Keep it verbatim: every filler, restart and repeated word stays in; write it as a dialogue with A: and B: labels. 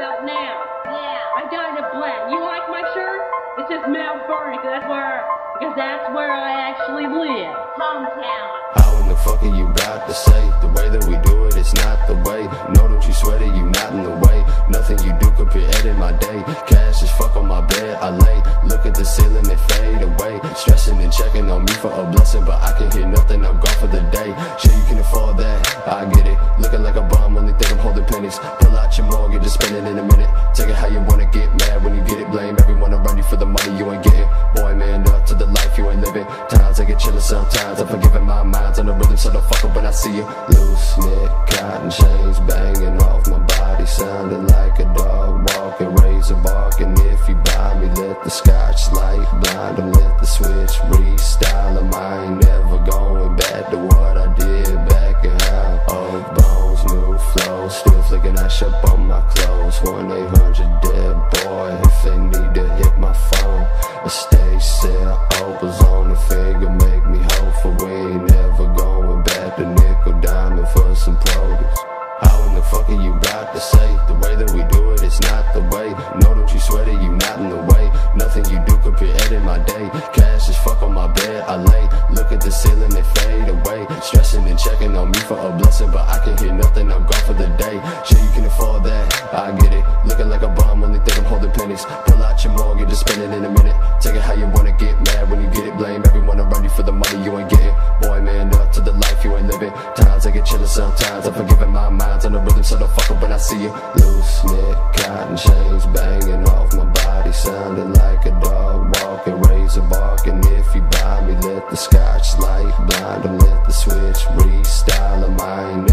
A: about now. Yeah. I dyed it black. You like my shirt? It says Mount Vernon, because that's where, because that's where I actually live. Hometown.
B: How in the fuck are you about to say? The way that we do it, it's not the way. No, don't you sweat it, you not in the way. Nothing you do could be editing my day. Cash is fuck on my bed, I lay. Look at the ceiling, it fade away. Stressing and checking on me for a blessing, but I can hear nothing, I'm gone for the day. Sure you can afford that, I get it. Looking like a bum, only think I'm holding pennies. Pull out your mortgage, just spend it in a minute. Take it how you wanna, get mad when you get it. Blame everyone around you for the money you ain't getting. Boy, man, up to the life you ain't living. Times I get chillin' sometimes, I'm forgiving my mind's on the rhythm, so don't fuck up when I see you. Loose knit, cotton chains banging off my body, sounding like a dog walking, razor barking. If you buy me, let the scotch light blind them, let the switch restyle them. I ain't never going back to what I did back in high. Old bones, new flow, still flicking ash up on my clothes. one eight hundred dead boy if they need to hit my phone. A stage sale, opals on the finger, make me hopeful. We ain't never going back to nickel diamond for some produce. How in the fuck are you about to say? The way that we do it, it's not the way. No, don't you sweat it, you not in the way. Nothing you do could be editing my day. Cash is fuck on my bed, I lay. Look at the ceiling, it fade away. Stressing and checking on me for a blessing, but I can hear nothing, I'm gone for the day. Sure you can afford that, I get it. Looking like a bum, only think I'm holding pennies. Pull out your mortgage, just spend it in a minute. Take it how you wanna, get mad when you get it. Blame everyone around you for the money you ain't getting. Boy, man, up to the life you ain't living. Times I get chillin' sometimes, I'm forgiving my mind's on the rhythm, so don't fuck up when I see you. Loose knit, cotton chains banging off my body, sounding like a dog walking, razor barking. If you buy me, let the scotch light blind them, let the switch restyle them. I ain't